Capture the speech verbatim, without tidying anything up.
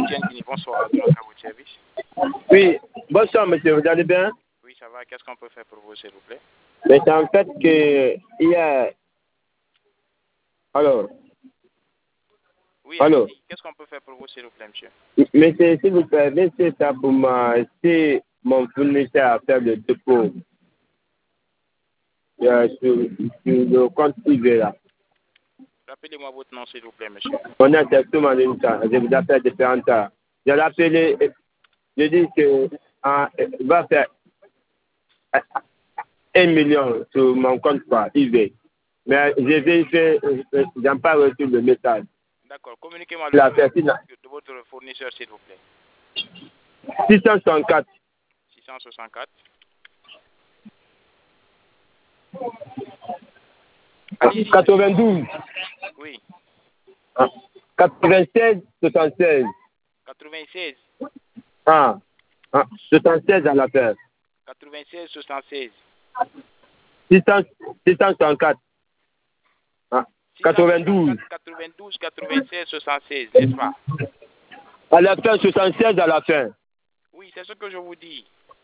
Bienvenue, bonsoir, à votre service. Oui, bonsoir monsieur, vous allez bien? Oui, ça va. Qu'est-ce qu'on peut faire pour vous, s'il vous plaît? Mais c'est en fait que il y a... Alors, Oui, alors, allez-y. Qu'est-ce qu'on peut faire pour vous, s'il vous plaît, monsieur? monsieur, s'il vous plaît, laissez ça pour moi. C'est mon fournisseur à faire le dépôt euh, sur, sur le compte privé là. Rappelez-moi votre nom, s'il vous plaît, monsieur. On a tout mon ligne, je vous appelle différentes temps. Je l'ai appelé, je dis que euh, il va faire un million sur mon compte par I V. Mais j'ai vérifié, je n'ai pas reçu le message. D'accord. Communiquez-moi le La numéro personne de votre fournisseur, s'il vous plaît. six cent soixante-quatre. six cent soixante-quatre. Allez-y. quatre-vingt-douze. Oui. Ah, quatre-vingt-seize soixante-seize. quatre-vingt-seize. Ah, ah, soixante-seize à la fin. quatre-vingt-seize soixante-seize. six cent soixante-quatre. Ah, quatre-vingt-douze. quatre-vingt-douze quatre-vingt-seize soixante-seize, n'est-ce pas? À la fin, soixante-seize à la fin. Oui, c'est ce que je vous dis.